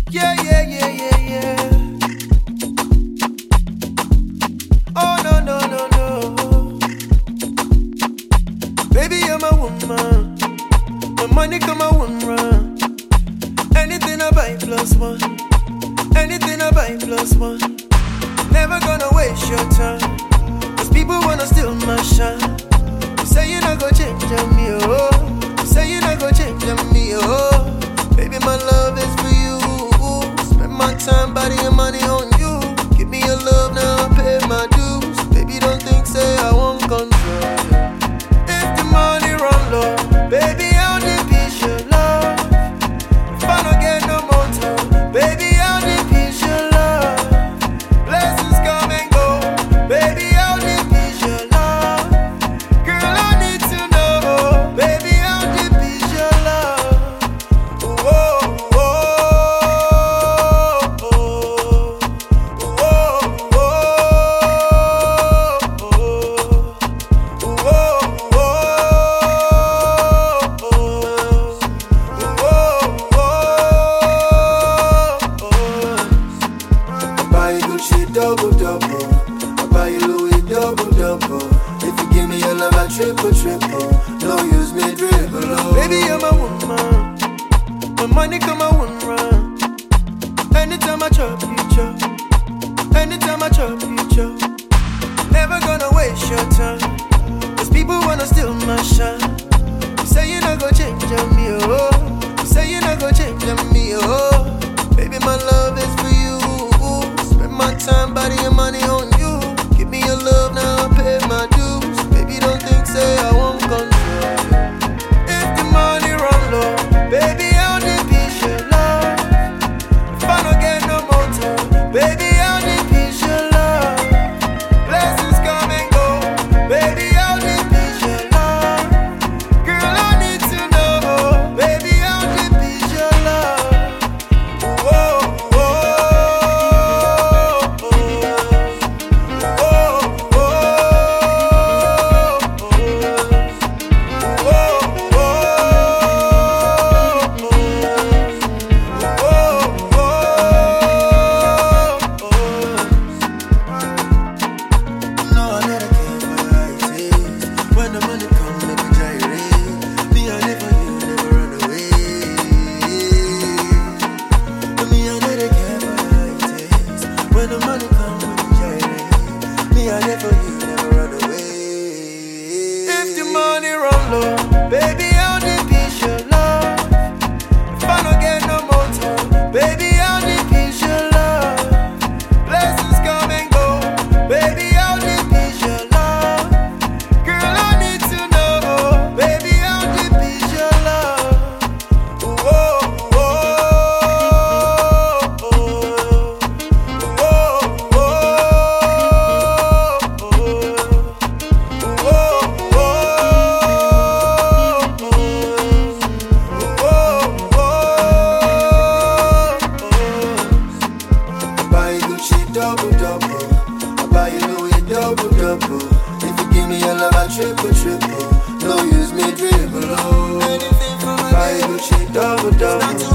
Yeah, yeah, yeah, yeah, yeah. Oh, no, no, no, no. Baby, you're my woman. My money come, I won't run. Anything I buy plus one. Anything I buy plus one. Never gonna waste your time. Cause people wanna steal my shine. You say you're not gonna change on me, oh. You say you're not gonna change on me, oh. Baby, my love is for you. Spend my time, body and money on you. Give me your love, now I pay my dues. Baby, don't think, say I won't control you. If the money run low, baby, I'll dish your love. If I don't get no more time, baby, I'll dish your love. Blessings come and go, baby, I'll dish your love. Girl, I need to know, baby, I'll dish your love. Whoa, whoa, whoa, whoa, double, double. I buy you Louis double, double. If you give me your love, I triple, triple. No use me dribble. Oh. Baby, you're my woman. My money come, I won't run. Anytime I chop, you chop. Anytime I chop, you chop. Never gonna waste your time. Cause people wanna steal my shine. You say you're not gonna change on me, oh. You say you're not gonna change on me, oh. Baby, my love is for you. Spend my time, body and money on you. Give me your love, now I pay my dues. Baby, don't think, say I won't control you. If the money run low, baby, I'll dish your love. If I don't get no more time, baby, I'll dish your love. Blessings come and go, baby, I'll dish your love. Girl, I need to know, baby, I'll dish your love. Whoa, whoa. Baby, I'll dish your love. If I don't get no more time, baby, I'll dish your love. Blessings come and go, baby, I'll dish your love. Girl, I need to know, baby, I'll dish your love. Whoa, whoa, whoa, double, double. I buy you Louis double, double. If you give me your love, I triple, triple. No use me dribble. Oh. Anything for my buy you Gucci double, double.